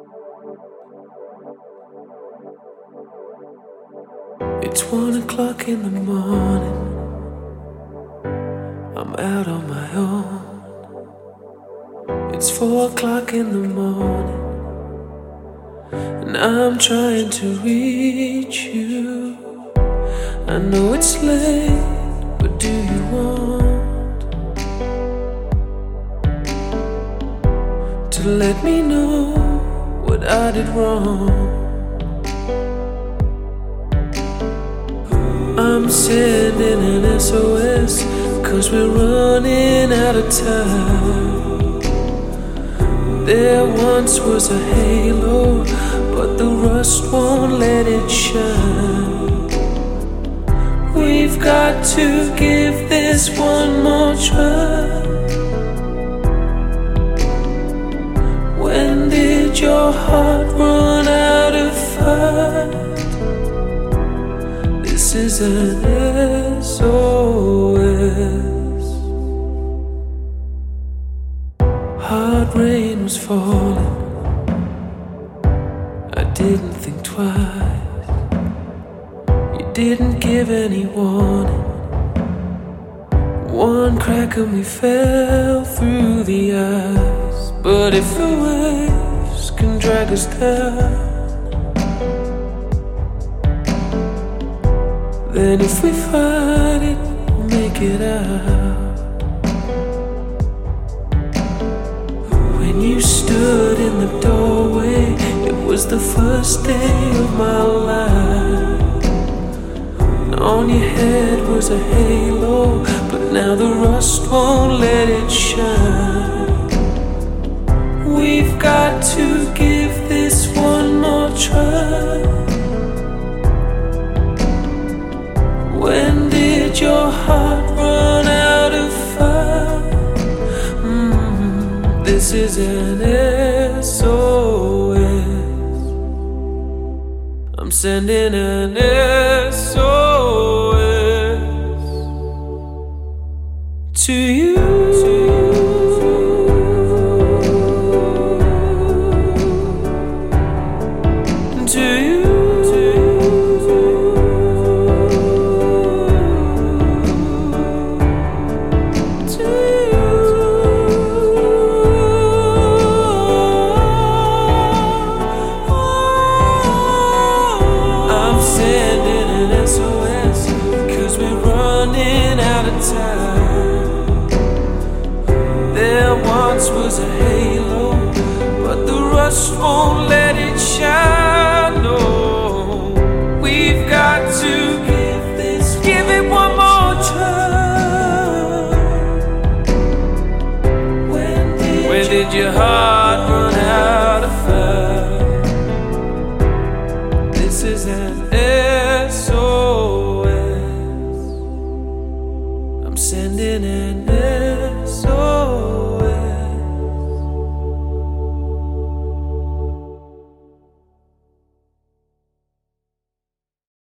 It's 1 o'clock in the morning. I'm out on my own. It's 4 o'clock in the morning, and I'm trying to reach you. I know it's late, but do you want to let me know what I did wrong? I'm sending an SOS, 'cause we're running out of time. There once was a halo, but the rust won't let it shine. We've got to give this one more try. When did your heart run out of fire? This is an SOS. Hard rain was falling. I didn't think twice. You didn't give any warning. One crack and we fell through the ice. But if the waves can drag us down, then if we fight it, we'll make it out. When you stood in the doorway, it was the first day of my life. And on your head was a halo, but now the rust won't let it shine. We've got to give this one more try. When did your heart run out of fire? This is an SOS. I'm sending an SOS to you. There once was a halo, but the rust won't let it shine.